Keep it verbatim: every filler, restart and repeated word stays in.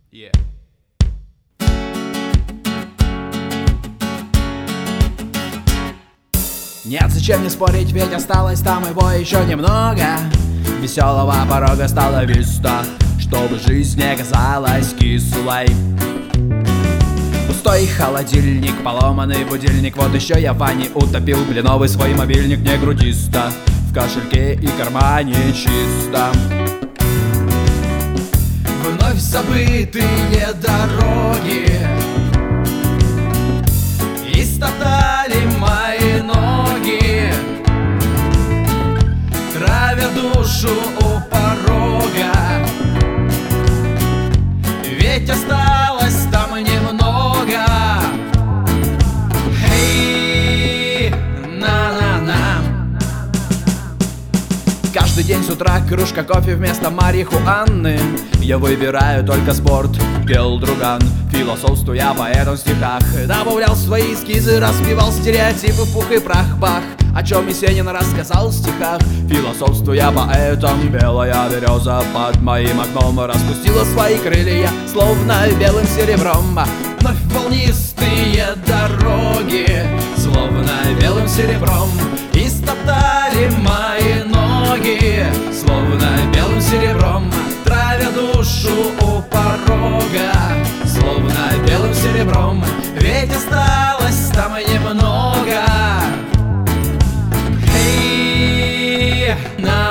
Yeah. Нет, зачем мне спорить, ведь осталось там его еще немного. Веселого порога стало виста, чтобы жизнь не казалась кислой. Пустой холодильник, поломанный будильник. Вот еще я в ванне утопил блиновый свой мобильник. Не грудисто, в кошельке и кармане чисто. Вновь забытые дороги истоптали мои ноги, травя душу у порога. Ведь осталось там немного. Эй, на-на-на. Каждый день с утра кружка кофе вместо марихуаны. Я выбираю только спорт, пел друган, философствуя по поэтом в стихах. Добавлял свои эскизы, распевал стереотипы в пух и прах, бах. О чем Есенин рассказал в стихах. Философствуя поэтом, белая береза под моим окном распустила свои крылья, словно белым серебром. Вновь волнистые дороги, словно белым серебром, истоптали мои ноги, словно белым серебром, травя душу у порога, словно белым серебром. Ведь осталось там немного. Hey, на